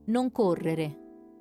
Non correre.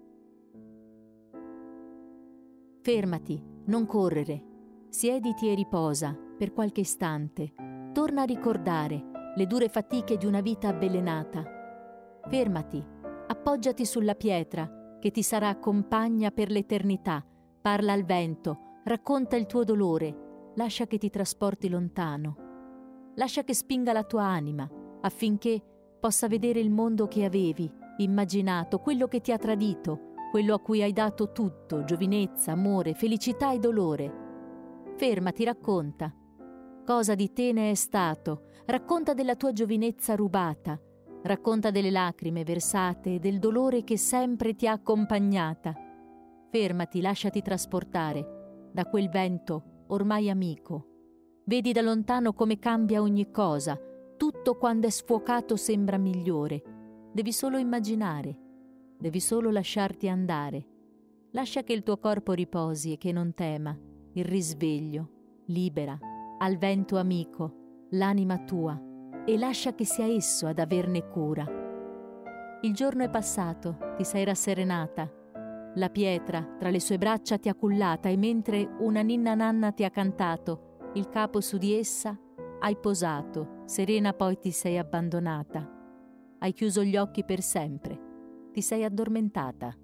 Fermati, non correre. Siediti e riposa per qualche istante. Torna a ricordare le dure fatiche di una vita avvelenata. Fermati, appoggiati sulla pietra che ti sarà compagna per l'eternità. Parla al vento, racconta il tuo dolore, lascia che ti trasporti lontano. Lascia che spinga la tua anima affinché possa vedere il mondo che avevi immaginato, quello che ti ha tradito, quello a cui hai dato tutto, giovinezza, amore, felicità e dolore. Fermati, racconta. Cosa di te ne è stato? Racconta della tua giovinezza rubata. Racconta delle lacrime versate e del dolore che sempre ti ha accompagnata. Fermati, lasciati trasportare da quel vento ormai amico. Vedi da lontano come cambia ogni cosa. Tutto quando è sfuocato sembra migliore. Devi solo immaginare. Devi solo lasciarti andare. Lascia che il tuo corpo riposi e che non tema il risveglio. Libera al vento amico l'anima tua e lascia che sia esso ad averne cura. Il giorno è passato, ti sei rasserenata. La pietra tra le sue braccia ti ha cullata e mentre una ninna nanna ti ha cantato, il capo su di essa hai posato, serena poi ti sei abbandonata. Hai chiuso gli occhi per sempre. Ti sei addormentata.